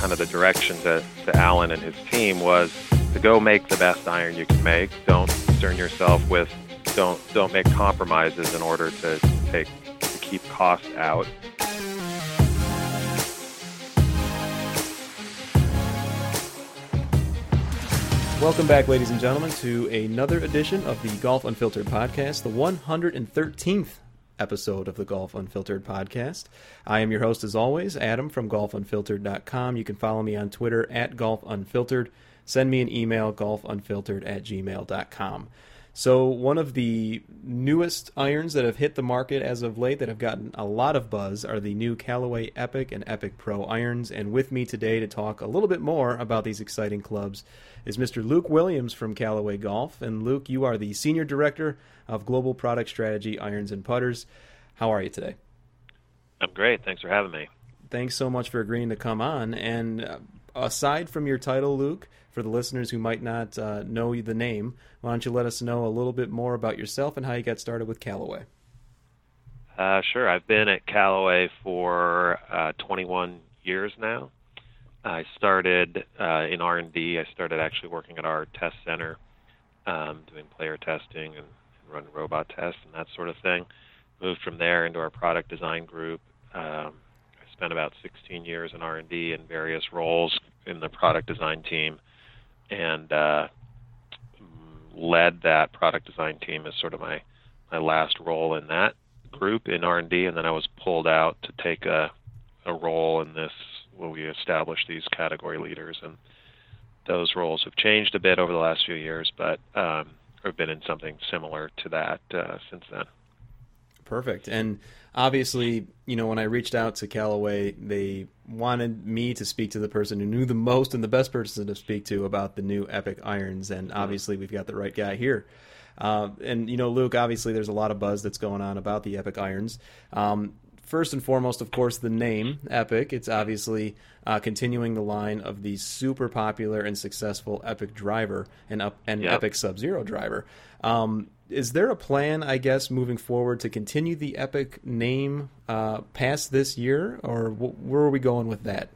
kind of the direction to Alan and his team was to go make the best iron you can make. Don't concern yourself with, don't make compromises in order to keep costs out. Welcome back, ladies and gentlemen, to another edition of the Golf Unfiltered podcast, the 113th episode of the Golf Unfiltered podcast. I am your host, as always, Adam from golfunfiltered.com. You can follow me on Twitter at golfunfiltered. Send me an email, golfunfiltered@gmail.com. So one of the newest irons that have hit the market as of late that have gotten a lot of buzz are the new Callaway Epic and Epic Pro irons. And with me today to talk a little bit more about these exciting clubs is Mr. Luke Williams from Callaway Golf. And Luke, you are the Senior Director of Global Product Strategy, Irons and Putters. How are you today? I'm great. Thanks for having me. Thanks so much for agreeing to come on. And aside from your title, Luke, for the listeners who might not know the name, why don't you let us know a little bit more about yourself and how you got started with Callaway? Sure. I've been at Callaway for 21 years now. I started in R&D. I started actually working at our test center, doing player testing and running robot tests and that sort of thing. Moved from there into our product design group. I spent about 16 years in R&D in various roles in the product design team, and led that product design team as sort of my last role in that group in R&D, and then I was pulled out to take a role in this where we established these category leaders, and those roles have changed a bit over the last few years, but I've been in something similar to that since then. Perfect. And obviously, you know, when I reached out to Callaway, they wanted me to speak to the person who knew the most and the best person to speak to about the new Epic irons. And obviously, we've got the right guy here. And, you know, Luke, obviously, there's a lot of buzz that's going on about the Epic irons. First and foremost, of course, the name Epic. It's obviously continuing the line of the super popular and successful Epic driver and Epic Sub-Zero driver. Is there a plan, I guess, moving forward to continue the Epic name past this year, or where are we going with that?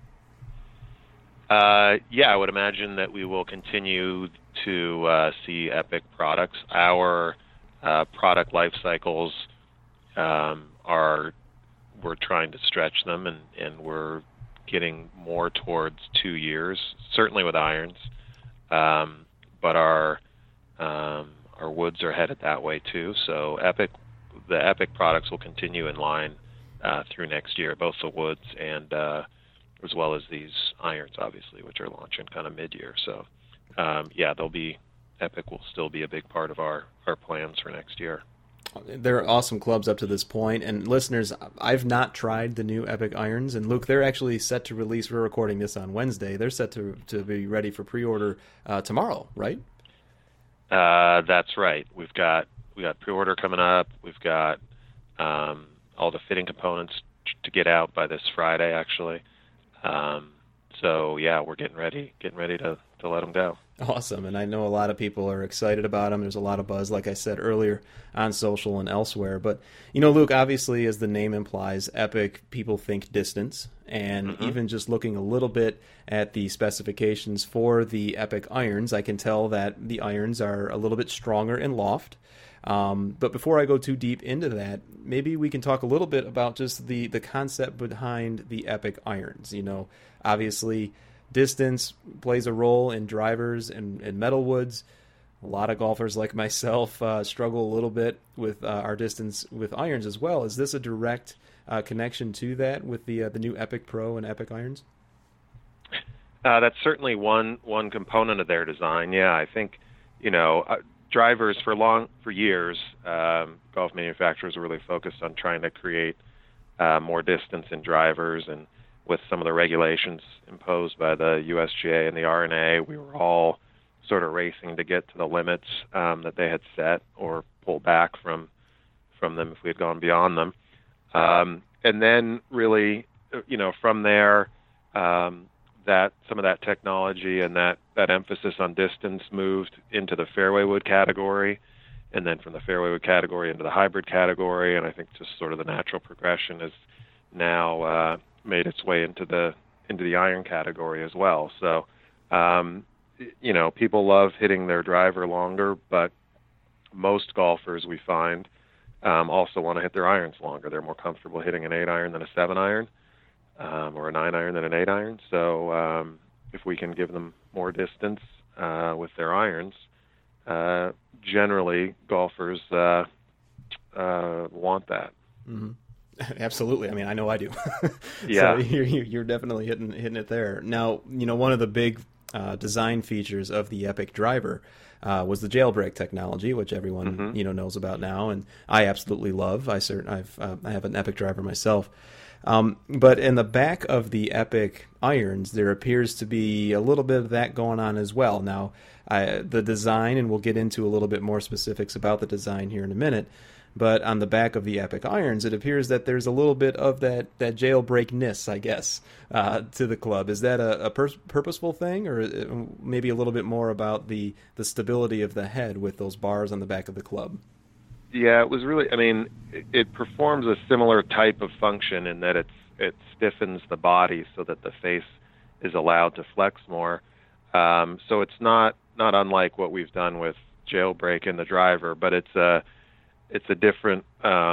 Yeah, I would imagine that we will continue to see Epic products. Our product life cycles we're trying to stretch them, and we're getting more towards 2 years, certainly with irons. But our woods are headed that way too. So the Epic products will continue in line through next year, both the woods and as well as these irons, obviously, which are launching kind of mid-year. So Epic will still be a big part of our plans for next year. They're awesome clubs up to this point. And listeners, I've not tried the new Epic irons. And Luke, they're actually set to release. We're recording this on Wednesday. They're set to be ready for pre-order tomorrow, right? That's right. We got pre-order coming up. We've got all the fitting components to get out by this Friday, actually. So yeah, we're getting ready to let them go. Awesome. And I know a lot of people are excited about them. There's a lot of buzz, like I said earlier, on social and elsewhere. But, you know, Luke, obviously, as the name implies, Epic, people think distance. And even just looking a little bit at the specifications for the Epic irons, I can tell that the irons are a little bit stronger in loft. But before I go too deep into that, maybe we can talk a little bit about just the concept behind the Epic irons. You know, obviously, distance plays a role in drivers and metal woods. A lot of golfers like myself struggle a little bit with our distance with irons as well. Is this a direct connection to that with the new Epic Pro and Epic irons? That's certainly one component of their design. Yeah, I think, you know, drivers for years, golf manufacturers were really focused on trying to create more distance in drivers, and with some of the regulations imposed by the USGA and the R&A, we were all sort of racing to get to the limits that they had set or pull back from them if we had gone beyond them. And then really, you know, from there, that some of that technology and that emphasis on distance moved into the fairway wood category, and then from the fairway wood category into the hybrid category. And I think just sort of the natural progression has now made its way into the into the iron category as well. So, people love hitting their driver longer, but most golfers we find also want to hit their irons longer. They're more comfortable hitting an 8-iron than a 7-iron, or a 9-iron than an 8-iron. So if we can give them more distance with their irons, generally golfers want that. Mm-hmm. Absolutely. I mean, I know I do. Yeah. So you're definitely hitting it there. Now, one of the big design features of the Epic driver was the jailbreak technology, which everyone knows about now, and I absolutely love. I have an Epic driver myself. But in the back of the Epic irons, there appears to be a little bit of that going on as well. Now, the design, and we'll get into a little bit more specifics about the design here in a minute, but on the back of the Epic irons, it appears that there's a little bit of that jailbreakness, I guess, to the club. Is that a purposeful thing, or maybe a little bit more about the stability of the head with those bars on the back of the club? Yeah, it was really, it performs a similar type of function in that it stiffens the body so that the face is allowed to flex more. So it's not unlike what we've done with jailbreak in the driver, but it is a different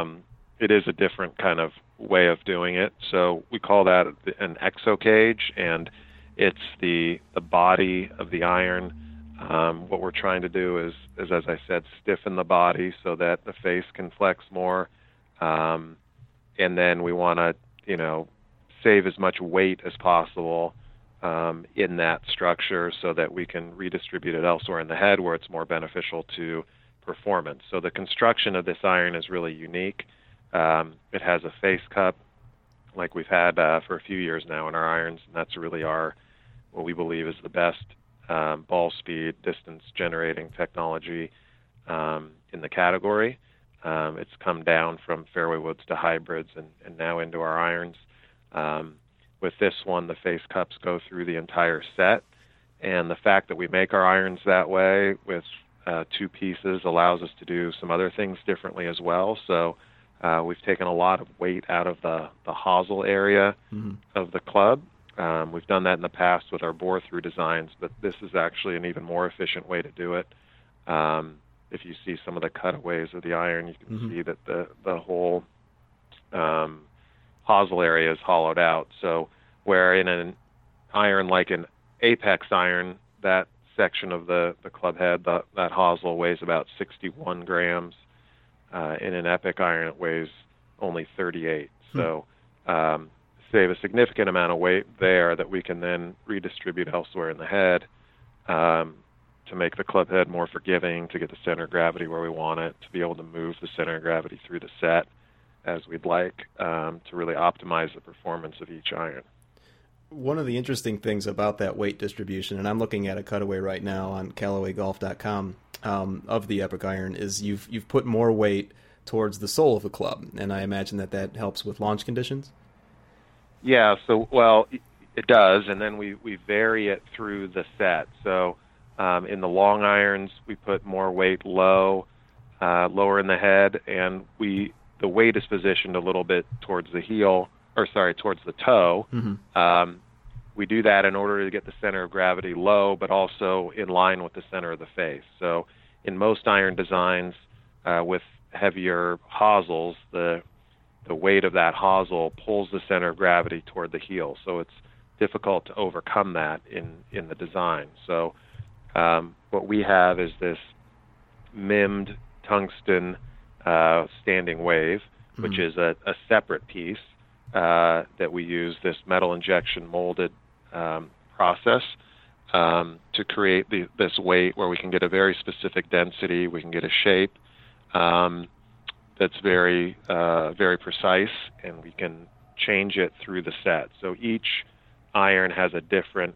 kind of way of doing it. So we call that an exo cage, and it's the body of the iron. What we're trying to do is, as I said, stiffen the body so that the face can flex more. And then we want to, save as much weight as possible in that structure so that we can redistribute it elsewhere in the head where it's more beneficial to performance. So the construction of this iron is really unique. It has a face cup like we've had for a few years now in our irons, and that's really what we believe is the best ball speed distance generating technology in the category. It's come down from fairway woods to hybrids and now into our irons. With this one, the face cups go through the entire set, and the fact that we make our irons that way with two pieces allows us to do some other things differently as well. So we've taken a lot of weight out of the hosel area of the club. We've done that in the past with our bore-through designs, but this is actually an even more efficient way to do it. If you see some of the cutaways of the iron, you can see that the whole hosel area is hollowed out. So where in an iron like an Apex iron, that section of the club head, that hosel weighs about 61 grams. In an Epic iron, it weighs only 38. So save a significant amount of weight there that we can then redistribute elsewhere in the head to make the club head more forgiving, to get the center of gravity where we want it, to be able to move the center of gravity through the set as we'd like, to really optimize the performance of each iron. One of the interesting things about that weight distribution, and I'm looking at a cutaway right now on CallawayGolf.com of the Epic iron, is you've put more weight towards the sole of the club, and I imagine that helps with launch conditions? Yeah, so, well, it does, and then we vary it through the set. So in the long irons, we put more weight lower in the head, and the weight is positioned a little bit towards the towards the toe. We do that in order to get the center of gravity low, but also in line with the center of the face. So in most iron designs with heavier hosels, the weight of that hosel pulls the center of gravity toward the heel. So it's difficult to overcome that in the design. So what we have is this MIMD tungsten standing wave, which is a separate piece that we use this metal injection molded process to create this weight where we can get a very specific density, we can get a shape that's very very precise, and we can change it through the set. So each iron has a different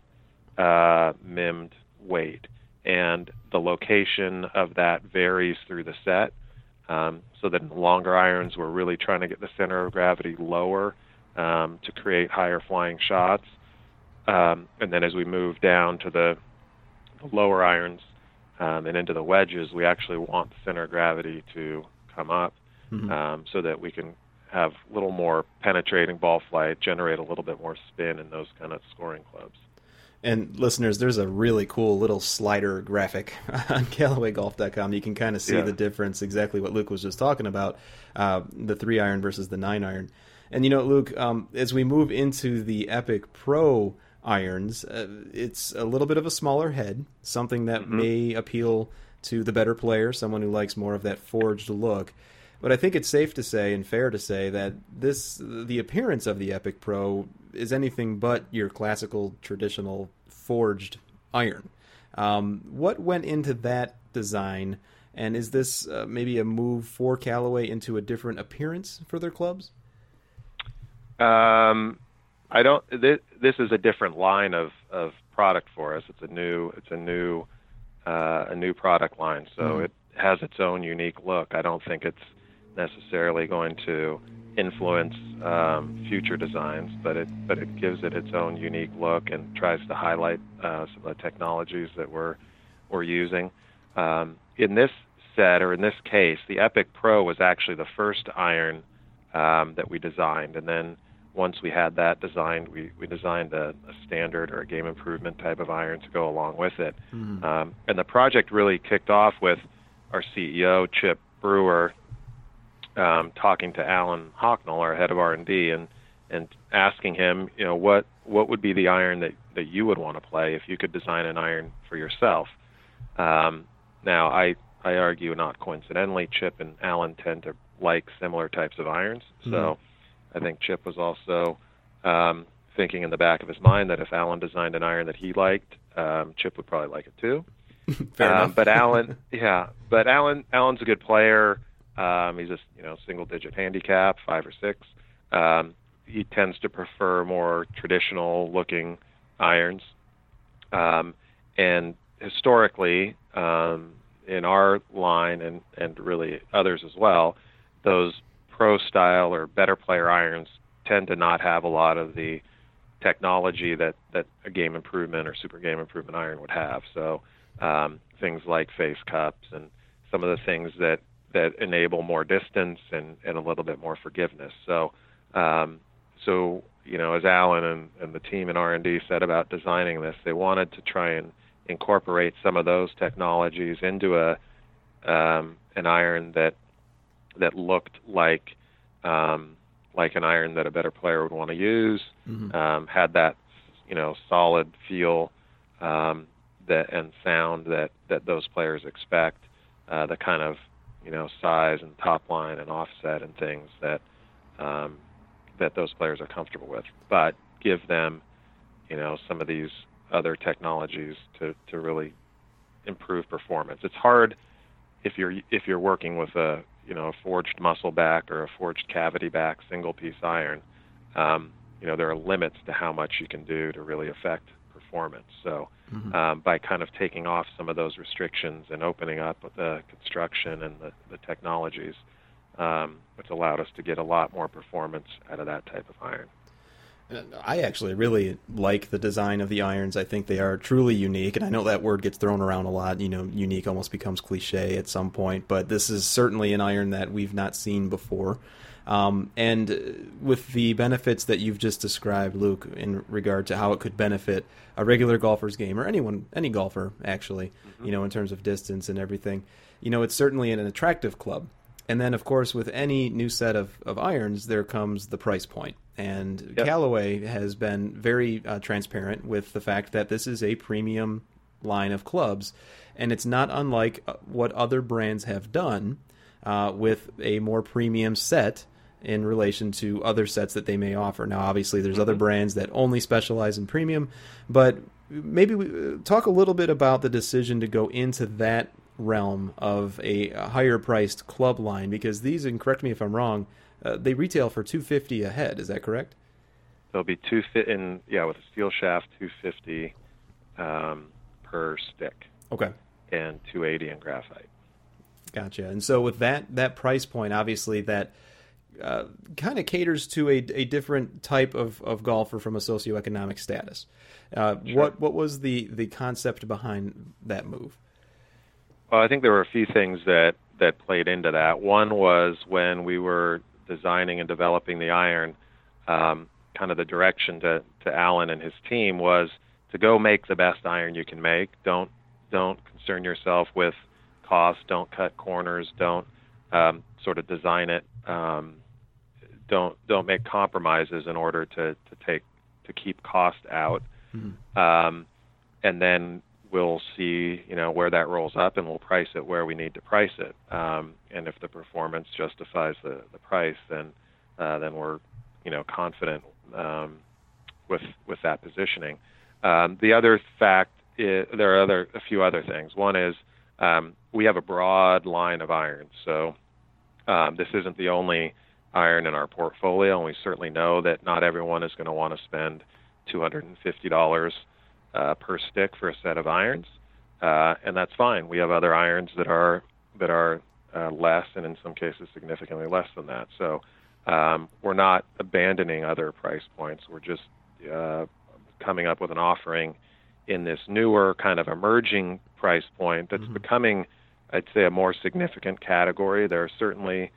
MIMD weight, and the location of that varies through the set. So that in the longer irons, we're really trying to get the center of gravity lower to create higher flying shots. And then as we move down to the lower irons and into the wedges, we actually want the center of gravity to come up so that we can have a little more penetrating ball flight, generate a little bit more spin in those kind of scoring clubs. And listeners, there's a really cool little slider graphic on CallawayGolf.com. You can kind of see the difference, exactly what Luke was just talking about, the 3-iron versus the 9-iron. And, Luke, as we move into the Epic Pro irons, it's a little bit of a smaller head, something that may appeal to the better player, someone who likes more of that forged look. But I think it's safe to say and fair to say that the appearance of the Epic Pro is anything but your classical, traditional forged iron. What went into that design, and is this maybe a move for Callaway into a different appearance for their clubs? I don't. This is a different line of product for us. It's a new product line, so it has its own unique look. I don't think it's necessarily going to influence future designs, but it gives it its own unique look and tries to highlight some of the technologies that we're using. In this set, or in this case, the Epic Pro was actually the first iron that we designed, and then once we had that designed, we designed a standard or a game improvement type of iron to go along with it. And the project really kicked off with our CEO, Chip Brewer, talking to Alan Hocknell, our head of R&D, and asking him, what would be the iron that you would want to play if you could design an iron for yourself. Now, I argue, not coincidentally, Chip and Alan tend to like similar types of irons, so I think Chip was also thinking in the back of his mind that if Alan designed an iron that he liked, Chip would probably like it too. Fair enough. But Alan's a good player. He's a single-digit handicap, 5 or 6. He tends to prefer more traditional-looking irons, and historically, in our line and really others as well, those pro-style or better player irons tend to not have a lot of the technology that a game improvement or super game improvement iron would have. So things like face cups and some of the things that enable more distance and a little bit more forgiveness. So as Alan and the team in R&D said about designing this, they wanted to try and incorporate some of those technologies into an iron that looked like an iron that a better player would want to use, had that solid feel and sound that those players expect, the kind of size and top line and offset and things that those players are comfortable with, but give them some of these other technologies to really improve performance. It's hard if you're working with a forged muscle back or a forged cavity back single piece iron. There are limits to how much you can do to really affect performance. So by kind of taking off some of those restrictions and opening up the construction and the technologies, it's allowed us to get a lot more performance out of that type of iron. I actually really like the design of the irons. I think they are truly unique, and I know that word gets thrown around a lot. Unique almost becomes cliche at some point, but this is certainly an iron that we've not seen before. And with the benefits that you've just described, Luke, in regard to how it could benefit a regular golfer's game, or any golfer, actually, in terms of distance and everything, it's certainly an attractive club. And then, of course, with any new set of irons, there comes the price point. And Callaway has been very transparent with the fact that this is a premium line of clubs, and it's not unlike what other brands have done with a more premium set in relation to other sets that they may offer. Now, obviously, there's other brands that only specialize in premium, but maybe we talk a little bit about the decision to go into that realm of a higher priced club line, because these, and correct me if I'm wrong, they retail for $250 a head. Is that correct? They'll be with a steel shaft, $250 per stick. Okay. And $280 in graphite. Gotcha. And so with that price point, obviously that kind of caters to a different type of golfer from a socioeconomic status. Sure. What was the concept behind that move? Well, I think there were a few things that played into that. One was when we were designing and developing the iron, kind of the direction to Alan and his team was to go make the best iron you can make. Don't concern yourself with cost. Don't cut corners. Don't sort of design it. Don't make compromises in order to keep cost out. Mm-hmm. And then we'll see, where that rolls up, and we'll price it where we need to price it. And if the performance justifies the price, then we're, confident with that positioning. The other fact is, there are a few other things. One is we have a broad line of irons, so this isn't the only iron in our portfolio, and we certainly know that not everyone is going to want to spend $250 per stick for a set of irons, and that's fine. We have other irons that are less, and in some cases significantly less than that. So we're not abandoning other price points. We're just coming up with an offering in this newer kind of emerging price point that's becoming, I'd say, a more significant category. There are certainly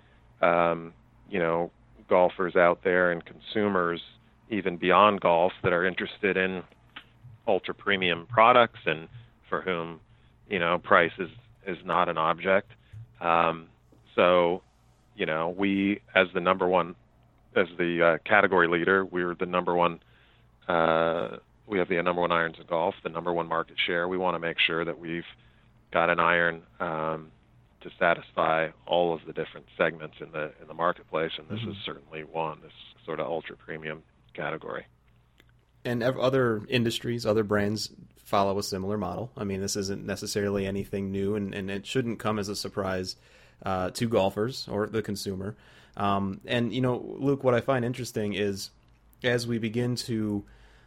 golfers out there and consumers even beyond golf that are interested in ultra premium products, and for whom price is not an object. So we, as the category leader, we're the number one. We have the number one irons in golf, the number one market share. We want to make sure that we've got an iron to satisfy all of the different segments in the marketplace, and this is certainly one. This sort of ultra premium category. And other industries, other brands follow a similar model. I mean, this isn't necessarily anything new, and it shouldn't come as a surprise to golfers or the consumer. And Luke, what I find interesting is as we begin to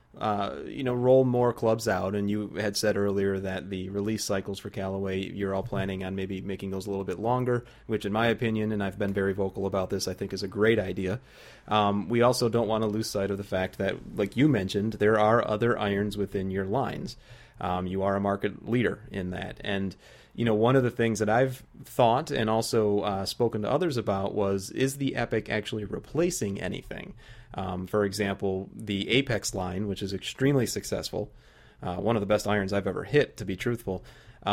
roll more clubs out, and you had said earlier that the release cycles for Callaway, you're all planning on maybe making those a little bit longer, which in my opinion, and I've been very vocal about this, I think is a great idea. We also don't want to lose sight of the fact that, like you mentioned, there are other irons within your lines. You are a market leader in that. And one of the things that I've thought and also spoken to others about is the Epic actually replacing anything? For example, the Apex line, which is extremely successful, one of the best irons I've ever hit, to be truthful.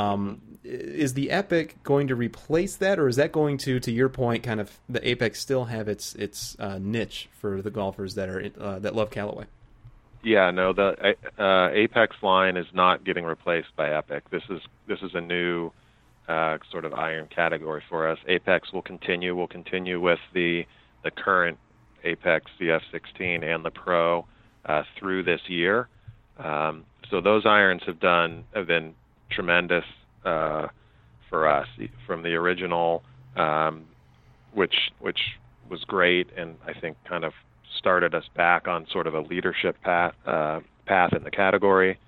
Is the Epic going to replace that, or is that going to your point, kind of the Apex still have its niche for the golfers that love Callaway? Yeah, no, the Apex line is not getting replaced by Epic. This is a new sort of iron category for us. Apex will continue. We'll continue with the current Apex CF16 and the Pro through this year. So those irons have been tremendous for us, from the original, which was great, and I think kind of started us back on sort of a leadership path in the category,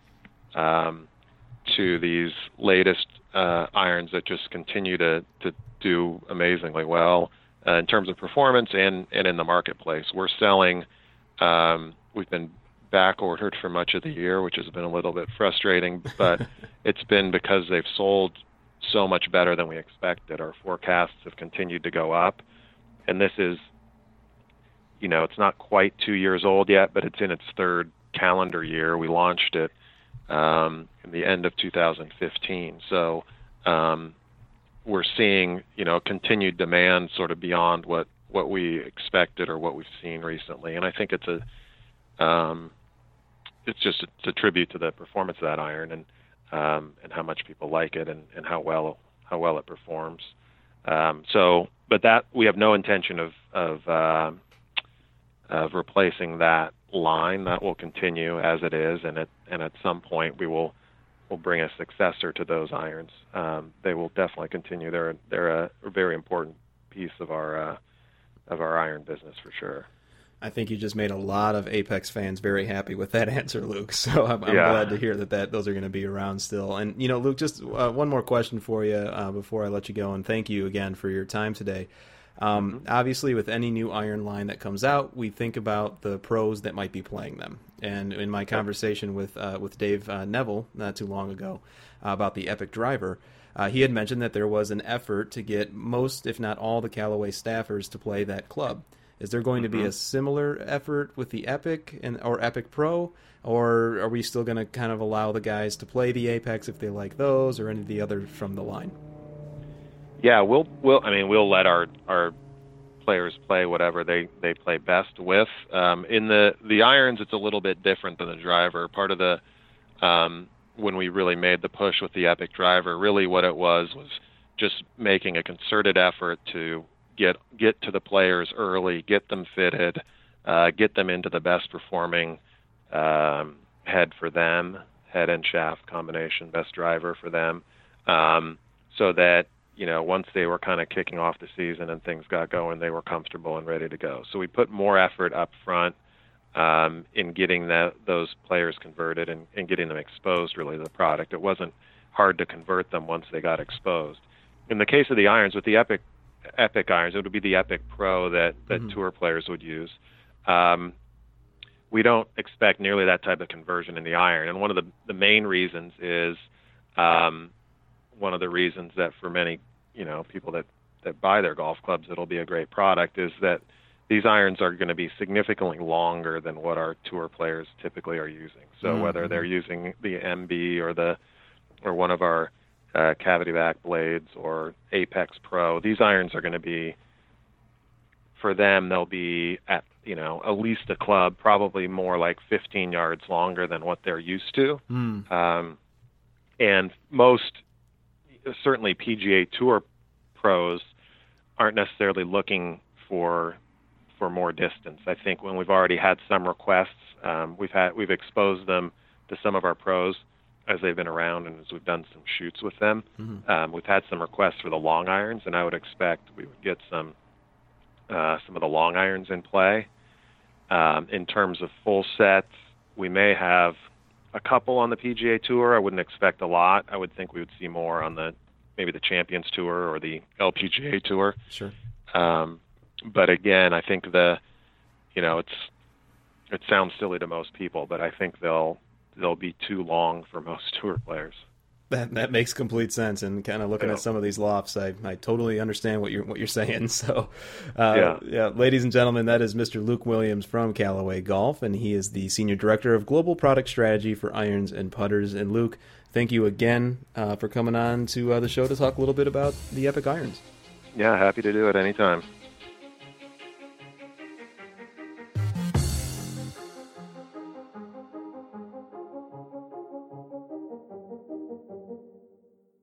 to these latest irons that just continue to do amazingly well in terms of performance and in the marketplace. We're selling, we've been back ordered for much of the year, which has been a little bit frustrating, but it's been because they've sold so much better than we expected. Our forecasts have continued to go up, and this is, it's not quite 2 years old yet, but it's in its third calendar year. We launched it in the end of 2015. So we're seeing, continued demand sort of beyond what we expected or what we've seen recently. And I think it's just a tribute to the performance of that iron and how much people like it and how well it performs. But that we have no intention of replacing that line. That will continue as it is, and at some point we'll bring a successor to those irons. They will definitely continue. They're a very important piece of our iron business for sure. I think you just made a lot of Apex fans very happy with that answer, Luke. So I'm glad to hear that those are going to be around still. And Luke, just one more question for you before I let you go, and thank you again for your time today. Obviously, with any new iron line that comes out, we think about the pros that might be playing them. And in my conversation with Dave Neville not too long ago about the Epic driver, he had mentioned that there was an effort to get most, if not all, the Callaway staffers to play that club. Is there going to be a similar effort with the Epic or Epic Pro, or are we still going to kind of allow the guys to play the Apex if they like those, or any of the others from the line? Yeah, we'll let our players play whatever they play best with. In the irons, it's a little bit different than the driver. Part of the when we really made the push with the Epic driver, really what it was just making a concerted effort to get to the players early, get them fitted, get them into the best performing head for them, head and shaft combination, best driver for them, so that once they were kind of kicking off the season and things got going, they were comfortable and ready to go. So we put more effort up front in getting those players converted and getting them exposed really to the product. It wasn't hard to convert them once they got exposed. In the case of the irons, with the Epic irons, it would be the Epic Pro that tour players would use. We don't expect nearly that type of conversion in the iron, and one of the main reasons is one of the reasons that for many people that buy their golf clubs, it'll be a great product, is that these irons are going to be significantly longer than what our tour players typically are using. So whether they're using the MB or one of our cavity back blades or Apex Pro, these irons are going to be, for them, they'll be at at least a club, probably more like 15 yards longer than what they're used to. And most, certainly PGA Tour pros, aren't necessarily looking for more distance. I think when we've already had some requests, we've exposed them to some of our pros as they've been around and as we've done some shoots with them. We've had some requests for the long irons, and I would expect we would get some of the long irons in play. In terms of full sets, we may have a couple on the PGA Tour. I wouldn't expect a lot. I would think we would see more on maybe the Champions Tour or the LPGA Tour. Sure. But again, I think it sounds silly to most people, but I think they'll be too long for most tour players. That makes complete sense, and kind of looking at some of these lofts, I totally understand what you're saying. So, ladies and gentlemen, that is Mr. Luke Williams from Callaway Golf, and he is the Senior Director of Global Product Strategy for Irons and Putters. And Luke, thank you again for coming on to the show to talk a little bit about the Epic Irons. Yeah, happy to do it anytime.